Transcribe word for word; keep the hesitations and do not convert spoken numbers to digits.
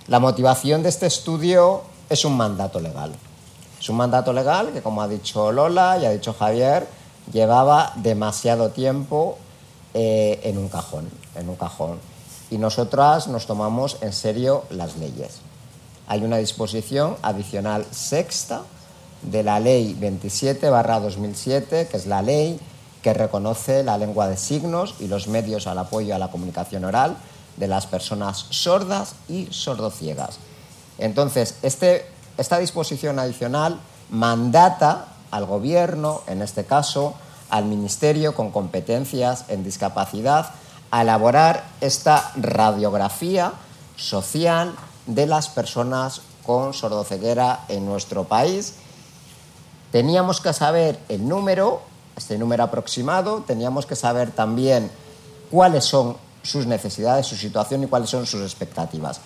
La motivación de este estudio es un mandato legal. Es un mandato legal que, como ha dicho Lola y ha dicho Javier, llevaba demasiado tiempo eh, en un cajón, en un cajón. Y nosotras nos tomamos en serio las leyes. Hay una disposición adicional sexta de la Ley veintisiete barra dos mil siete, que es la ley que reconoce la lengua de signos y los medios al apoyo a la comunicación oral de las personas sordas y sordociegas. Entonces, este, esta disposición adicional mandata al Gobierno, en este caso al Ministerio con competencias en discapacidad, a elaborar esta radiografía social de las personas con sordoceguera en nuestro país. Teníamos que saber el número, este número aproximado, teníamos que saber también cuáles son sus necesidades, su situación y cuáles son sus expectativas.